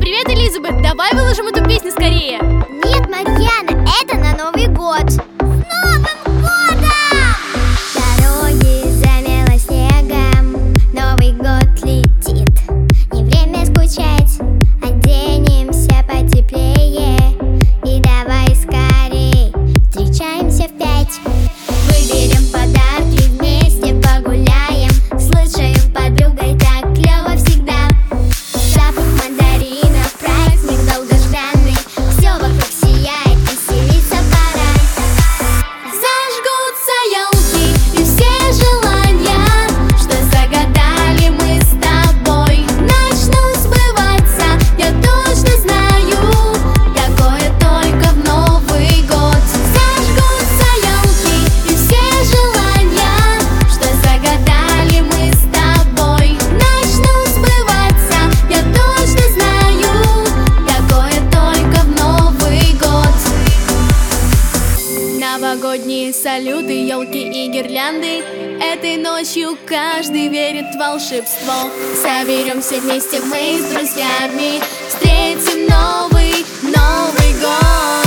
Привет, Элизабет! Давай выложим эту песню скорее! Нет, Марьяна, это на Новый год! С Новым годом! Дороги замело снегом, Новый год летит. Не время скучать, оденемся потеплее. И давай скорей встречаемся в 5. Выберем подарки, вместе погуляем. Слушаем подругой, так клево всегда. Запах мандаринов, праздник долгожданный. Все вокруг сияет, веселиться пора. Зажгутся елки и все желания, что загадали мы с тобой, начнут сбываться. Я точно знаю, такое только в Новый год. Зажгутся елки и все желания, что загадали мы с тобой, начнут сбываться. Я точно знаю, такое только в Новый год. Новогодние салюты, елки и гирлянды. Этой ночью каждый верит в волшебство. Соберемся вместе мы с друзьями, встретим Новый год.